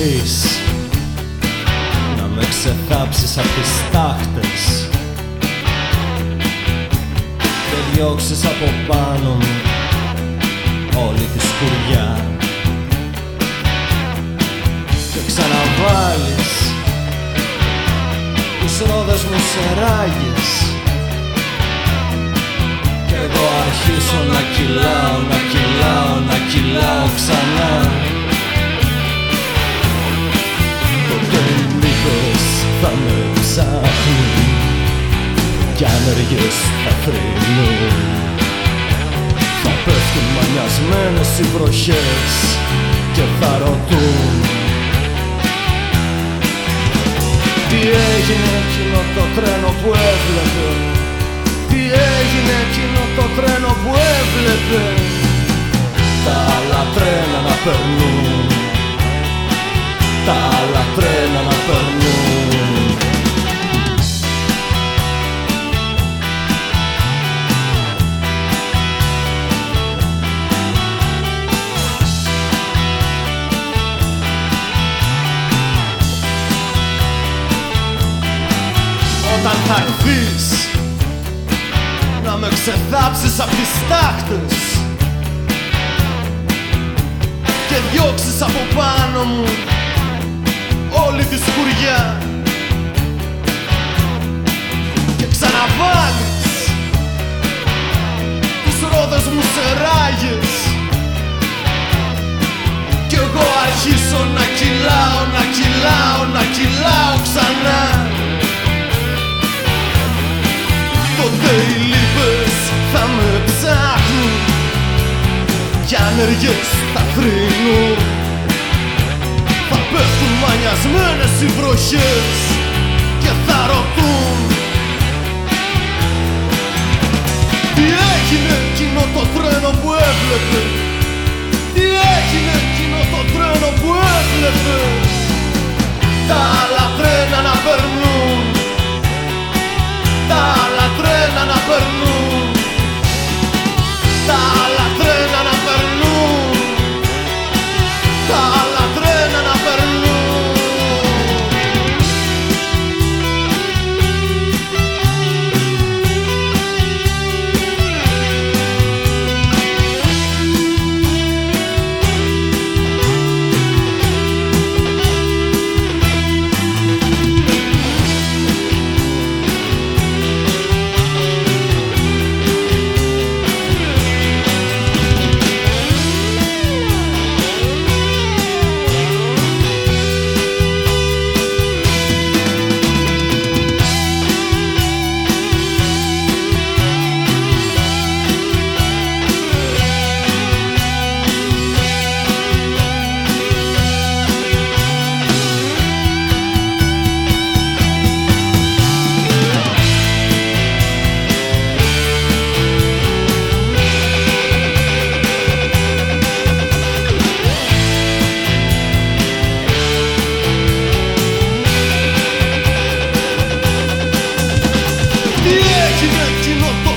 έρθεις να με ξεθάψεις απ' τις τάχτες και διώξεις από πάνω μου όλη τη σκουριά και ξαναβάλεις τις ρόδες μου σε ράγες κι εγώ αρχίσω να κυλάω, να κυλάω, να κυλάω ξανά. Τότε οι λύπες θα με ψάχνουν κι άνεργες θα θρηνούν, θα πέφτουν μανιασμένες οι βροχές και θα ρωτούν τι έγινε εκείνο το τρένο που έβλεπε, τι έγινε εκείνο το τρένο που έβλεπε, τα άλλα τρένα να περνούν, τα άλλα τρένα να περνούν. Όταν θα έρθεις να με ξεθάψεις απ' τις τάχτες και διώξεις από πάνω μου όλη τη σκουριά και ξαναβάλεις τις ρόδες μου σε ράγες κι εγώ αρχίσω να κυλάω, να κυλάω, να κυλάω ξανά. Τότε οι λύπες θα με ψάχνουν κι άνεργες θα θρηνούν, θα πέφτουν μανιασμένες οι βροχές και θα ρωτούν τι έγινε εκείνο το τρένο που έβλεπε, τι έγινε εκείνο το τρένο που έβλεπε, τα άλλα τρένα να περνούν, τα άλλα τρένα να περνούν, τα άλλα τρένα να περνούν, τα άλλα τρένα να περνούν. Τι έγινε εκείνο το